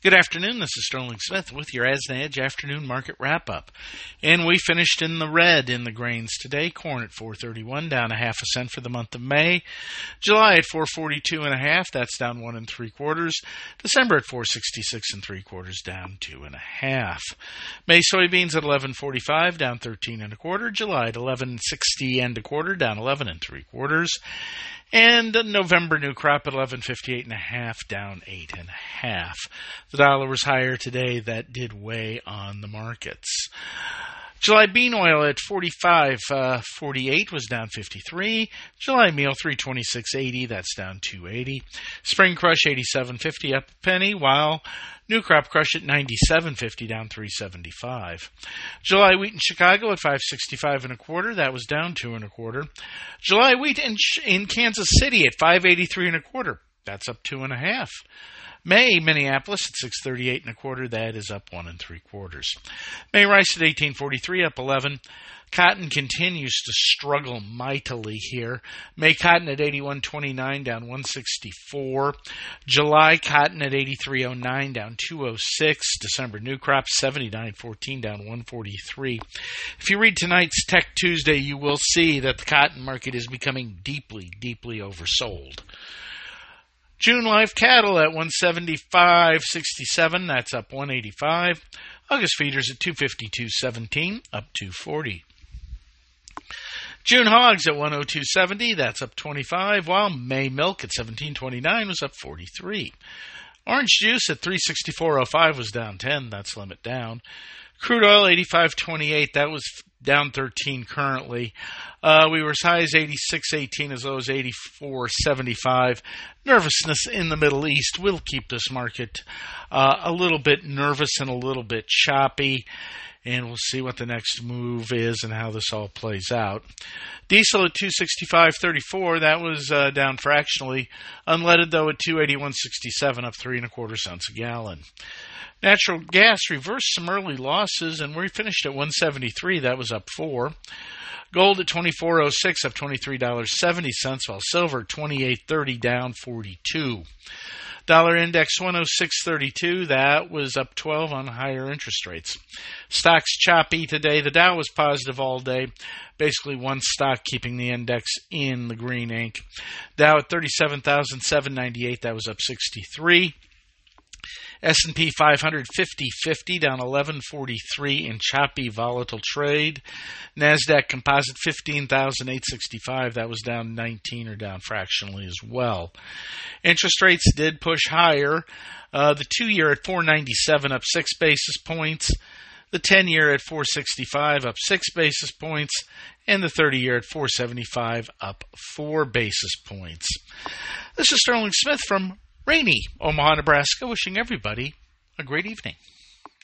Good afternoon, this is Sterling Smith with your Asna Edge afternoon market wrap-up. And we finished in the red in the grains today. Corn at $4.31, down a half a cent for the month of May. July at $4.42.5, that's down 1 3/4. December at $4.66 3/4, down 2 1/2. May soybeans at $11.45, down 13 1/4. July at $11.60 1/4, down 11 3/4. And November new crop at $11.58.5, down 8 1/2. The dollar was higher today. That did weigh on the markets. July bean oil at $45.48 was down 53. July meal $326.80, that's down 2.80. Spring crush $87.50, up a penny, while new crop crush at $97.50, down 3.75. July wheat in Chicago at $5.65 1/4, that was down 2 1/4. July wheat in Kansas City at $5.83 1/4, that's up 2 1/2. May, Minneapolis at $6.38 1/4, that is up 1 3/4. May rice at $18.43, up 11. Cotton continues to struggle mightily here. May cotton at $81.29, down 164. July cotton at $83.09, down 206. December new crop $79.14, down 143. If you read tonight's Tech Tuesday, you will see that the cotton market is becoming deeply, deeply oversold. June live cattle at 175.67, that's up 185. August feeders at 252.17, up 240. June hogs at 102.70, that's up 25, while May milk at 17.29 was up 43. Orange juice at 364.05 was down 10, that's limit down. Crude oil 85.28, that was down 13 currently. We were as high as 86.18, as low as 84.75. Nervousness in the Middle East will keep this market a little bit nervous and a little bit choppy. And we'll see what the next move is and how this all plays out. Diesel at 265.34, that was down fractionally. Unleaded, though, at 281.67, up 3 1/4 cents a gallon. Natural gas reversed some early losses, and we finished at 173. That was up 4. Gold at 24.06, up $23.70, while silver at 28.30, down 42. Dollar index 106.32, that was up 12 on higher interest rates. Stocks choppy today. The Dow was positive all day. Basically one stock keeping the index in the green ink. Dow at 37,798, that was up 63. S&P 500 50/50, down 1143 in choppy, volatile trade. NASDAQ Composite 15,865, that was down 19 or down fractionally as well. Interest rates did push higher. The 2-year at 497, up 6 basis points. The 10-year at 465, up 6 basis points. And the 30-year at 475, up 4 basis points. This is Sterling Smith from rainy Omaha, Nebraska, wishing everybody a great evening.